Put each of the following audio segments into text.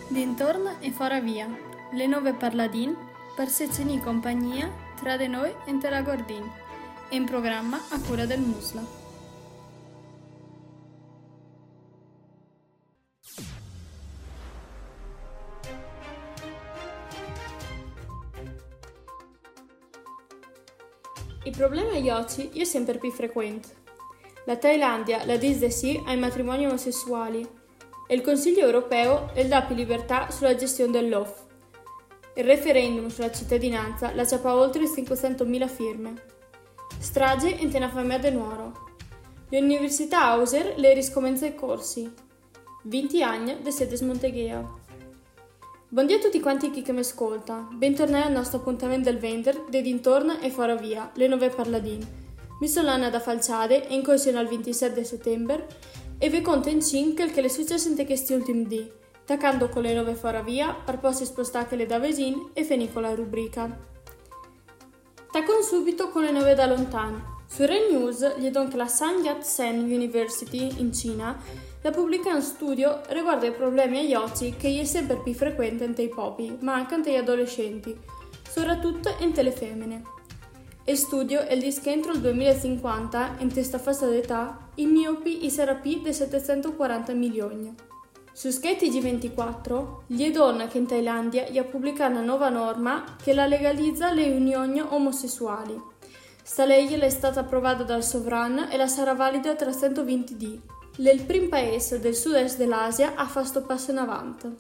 Dintorno e fora via, le nove parladin, per se ceni compagnia, tra de noi e te la guardin, e in programma a cura del Musla. I problemi agli oggi è sempre più frequente. La Thailandia la dice sì ai matrimoni omosessuali e il Consiglio europeo dà più libertà sulla gestione dell'OFF. Il referendum sulla cittadinanza la ciapa oltre 500.000 firme. Strage in una famiglia di nuoro. Le università Hauser le riscomincia i corsi. 20 anni di sede smonteghea. Buongiorno a tutti quanti chi che mi ascolta. Bentornati al nostro appuntamento del Vender di Dintorno e fora via, le nove parladine. Mi sono Anna da Falciade e in corsione al 27 settembre e vi conto in 5 che le successe in questi ultimi giorni, taccando con le nove fora via, per poi spostare le da vicino e finire con la rubrica. Taccon subito con le nove da lontano. Su Red News gli do che la Sun Yat-sen University in Cina la pubblica un studio riguardo ai problemi agli occhi che è sempre più frequente entre i popi, ma anche entre gli adolescenti, soprattutto entre le femmine. Il studio dice che entro il 2050, in questa fascia d'età, i miopi sarà più di 740 milioni. Su SkyTG24, gli donne che in Thailandia ha pubblicato una nuova norma che la legalizza le unioni omosessuali. Sta legge è stata approvata dal sovrano e la sarà valida tra 120 giorni. È il primo paese del sud-est dell'Asia a fare questo passo in avanti.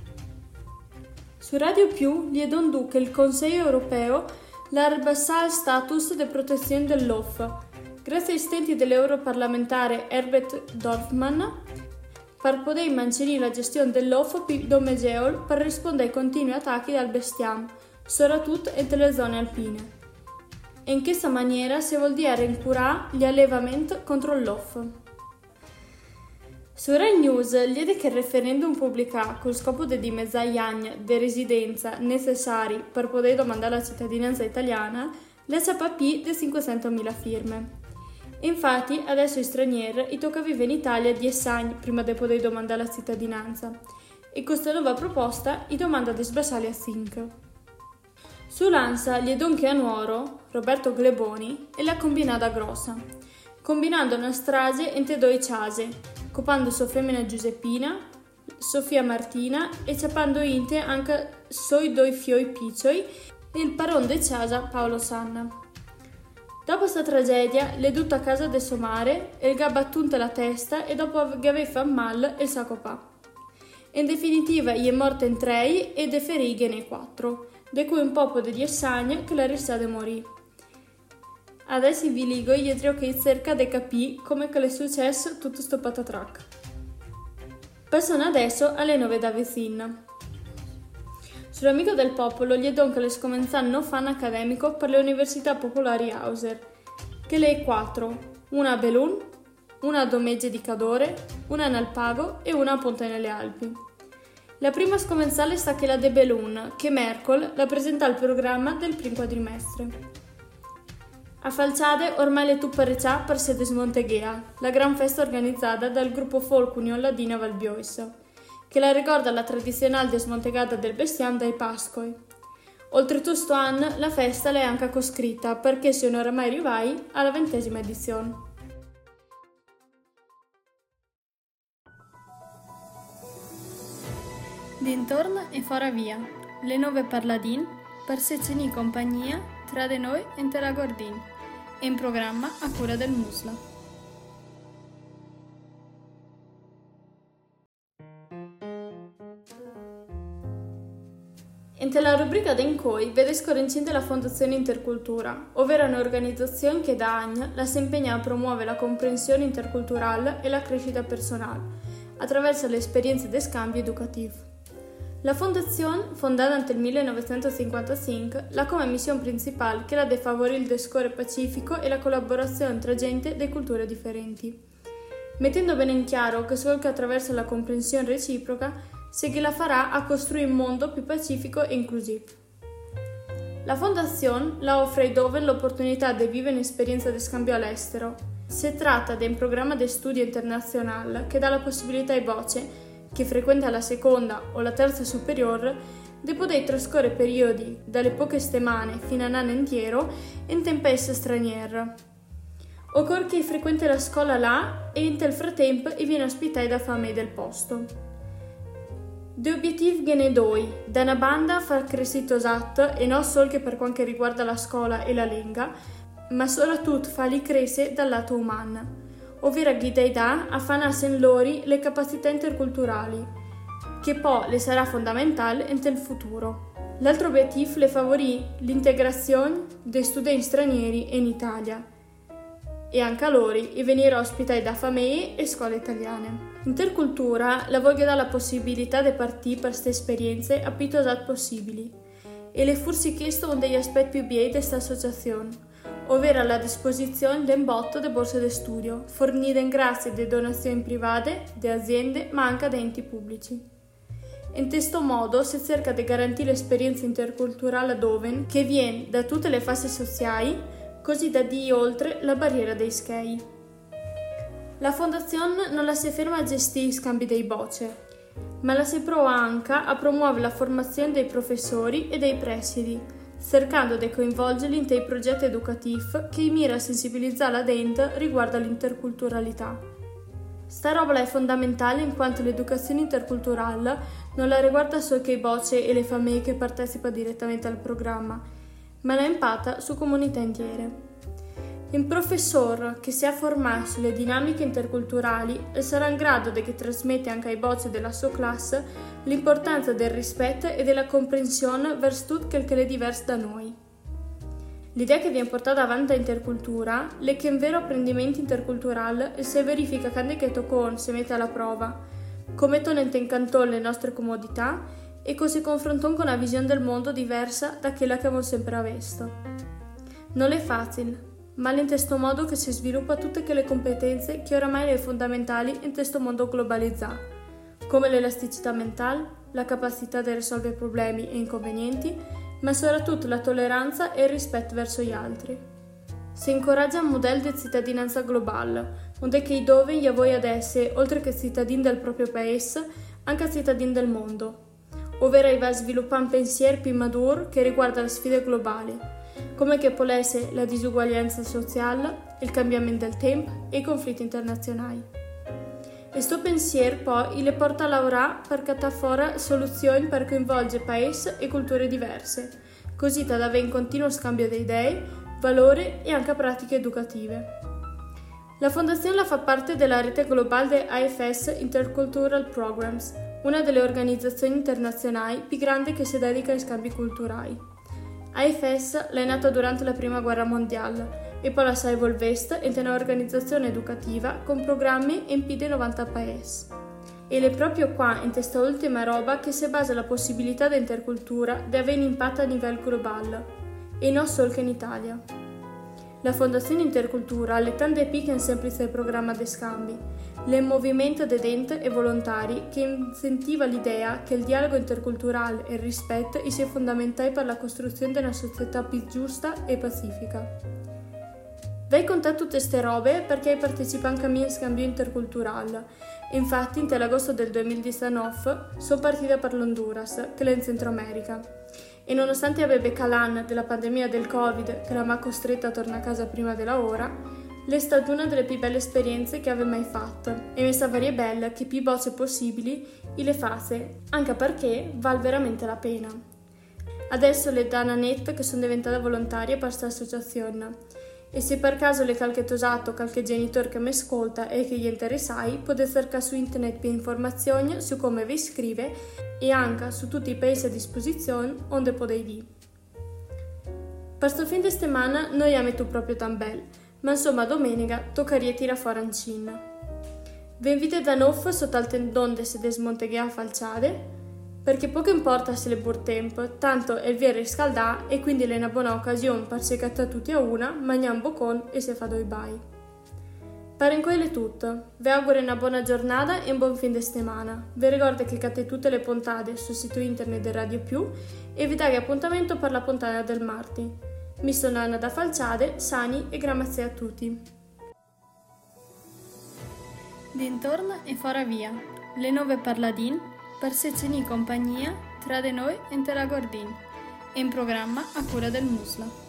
Su Radio Più gli do che il Consiglio europeo l'ha abbassato il status di protezione dell'OFF, grazie ai stenti dell'europarlamentare Herbert Dorfmann, per poter mantenere la gestione dell'OFF più domegeol per rispondere ai continui attacchi dal bestiame, soprattutto nelle zone alpine. E in questa maniera si vuol dire incurare gli allevamenti contro l'OFF. Su Rai News gli che il referendum pubblicato col scopo di dimezzare gli anni di residenza necessari per poter domandare la cittadinanza italiana le sappa più di 500.000 firme. Infatti adesso ai stranieri tocca vivere in Italia 10 anni prima di poter domandare la cittadinanza e questa nuova proposta domanda di sbassare a 5. Su Lanza gli donchi a Nuoro, Roberto Gleboni e la combinata grossa, combinando una strage entre due case, copando sua femmina Giuseppina, Sofia Martina e ciapando inte anche sui due fioi piccioi e il paron de casa Paolo Sanna. Dopo questa tragedia, le dutta a casa de suo mare e il gabbattunte la testa e dopo che aveva fatto male il sacopà. In definitiva, gli è morta in 3 e de ferighe nei 4, di cui un poco di 10 anni che la risade morì. Adesso vi ligo gli che cerca di capire come che è successo tutto sto patatrac. Passano adesso alle 9 da vicino. Sull'Amico del Popolo gli do che le scomenzano no fan accademico per le università popolari Hauser, che le è 4, una a Belun, una a Domegge di Cadore, una a Nalpago e una a Ponte nelle Alpi. La prima scomenzale sta che la de Belun, che Mercol la presenta al programma del primo quadrimestre. A Falciade ormai le tuppareccia per sede smonteghea, la gran festa organizzata dal gruppo folk Union Ladina Valbioissa, che la ricorda la tradizionale desmontegata del bestiame dai Pascoi. Oltretutto sto anno la festa è anche coscritta perché si non oramai arrivai alla 20ª edizione. Dintorno e fora via, le nove parladin, per se ceni compagnia, tra de noi e te la guardin, e in programma a cura del Musla. In la rubrica d'Encoi vede scorrencente la Fondazione Intercultura, ovvero un'organizzazione che da anni la si impegna a promuovere la comprensione interculturale e la crescita personale, attraverso le esperienze di scambio educativo. La Fondazione, fondata nel 1955, ha come missione principale quella di favorire il discorso pacifico e la collaborazione tra gente di culture differenti, mettendo bene in chiaro che solo che attraverso la comprensione reciproca se che la farà a costruire un mondo più pacifico e inclusivo. La Fondazione la offre ai giovani l'opportunità di vivere un'esperienza di scambio all'estero. Si tratta di un programma di studio internazionale che dà la possibilità ai voce che frequenta la seconda o la terza superiore, dopo dei trascorre periodi dalle poche settimane fino a un anno intero in tempesta straniera. Occorre che frequenti la scuola là e in tel frattempo viene ospitato da famiglie del posto. Due obiettivi viene doi, da una banda far crescito esatto e non solo che per quanto riguarda la scuola e la lingua, ma soprattutto farli crescere dal lato umano, ovvero guidare a fanarsi in loro le capacità interculturali, che poi le sarà fondamentale nel futuro. L'altro obiettivo è favorire l'integrazione dei studenti stranieri in Italia e anche a loro e venire ospitati da famiglie e scuole italiane. Intercultura la voglio dare la possibilità di partire per queste esperienze a più tosate possibili e le forse chiesto uno degli aspetti più bei di questa associazione, ovvero la disposizione di un botto di borse di studio, fornite in grazie di donazioni private, di aziende, ma anche di enti pubblici. In questo modo si cerca di garantire l'esperienza interculturale dove che viene da tutte le fasce sociali, così da di oltre la barriera dei schei. La fondazione non la si ferma a gestire i scambi dei bocce, ma la si prova anche a promuovere la formazione dei professori e dei presidi, cercando di coinvolgerli in dei progetti educativi che mira a sensibilizzare la gente riguardo all'interculturalità. Sta roba è fondamentale in quanto l'educazione interculturale non la riguarda solo che i bocce e le famiglie che partecipano direttamente al programma, ma la impatta su comunità intere. Un professore che si è formato sulle dinamiche interculturali sarà in grado di trasmettere anche ai bocce della sua classe l'importanza del rispetto e della comprensione verso tutto quel che è diverso da noi. L'idea che viene portata avanti da intercultura è che un vero apprendimento interculturale si verifica quando che toccon si mette alla prova, come tonente incantò le nostre comodità e così confrontò con una visione del mondo diversa da quella che abbiamo sempre avuto. Non è facile, ma è in questo modo che si sviluppa tutte quelle competenze che oramai sono fondamentali in questo mondo globalizzato, come l'elasticità mentale, la capacità di risolvere problemi e inconvenienti, ma soprattutto la tolleranza e il rispetto verso gli altri. Si incoraggia un modello di cittadinanza globale, onde che i dove gli voi ad essere, oltre che cittadini del proprio paese, anche cittadini del mondo, ovvero va a sviluppare un pensiero più maturo che riguarda le sfide globali, come che può essere la disuguaglianza sociale, il cambiamento del tempo e i conflitti internazionali. Questo pensiero poi le porta a lavorare per cattare fuori soluzioni per coinvolgere paesi e culture diverse, così da avere un continuo scambio di idee, valori e anche pratiche educative. La fondazione fa parte della rete globale di IFS Intercultural Programs, una delle organizzazioni internazionali più grandi che si dedica ai scambi culturali. IFS è nata durante la Prima Guerra Mondiale e poi la si evolvesta in un'organizzazione educativa con programmi in più di 90 paesi. Ed è proprio qua, in questa ultima roba, che si basa la possibilità di intercultura di avere un impatto a livello globale, e non solo che in Italia. La Fondazione Intercultura è tanto più che un semplice programma di scambi, è un movimento di gente e volontari che incentiva l'idea che il dialogo interculturale e il rispetto sia fondamentale per la costruzione di una società più giusta e pacifica. Vai contato tutte queste robe perché partecipa anche a mio scambio interculturale. Infatti, in agosto del 2019 sono partita per l'Honduras, che è in Centro America. E nonostante aveva calan della pandemia del Covid, che l'ha costretta a tornare a casa prima della ora, è stata una delle più belle esperienze che avevo mai fatto. E mi sa varie belle che più bocce possibili le fase, anche perché vale veramente la pena. Adesso le da una netta che sono diventata volontaria per questa associazione. E se per caso le qualche tosato o qualche genitore che mi ascolta e che gli interessai, potete cercare su internet più informazioni su come vi iscrive e anche su tutti i paesi a disposizione onde potete dire. Per questo fin di settimana non è metto proprio tan bel, ma insomma domenica toccaria tirare fuori un cin. Vi invito da nuovo sotto al tendone se desmonteggia a falciare, perché poco importa se le bur tempo, tanto è il via riscaldà e quindi è una buona occasione per seccare tutti a una, mangiare un boccone e se fa due bai. Per in quello è tutto, vi auguro una buona giornata e un buon fin di settimana. Vi ricordo che cadete tutte le puntate sul sito internet di Radio Più e vi dai appuntamento per la puntata del martedì. Mi sono Anna da Falciade, sani e grazie a tutti. Dintorno e fora via. le nove parladin per sezioni compagnia tra de noi e la Gordin, in programma a cura del Musla.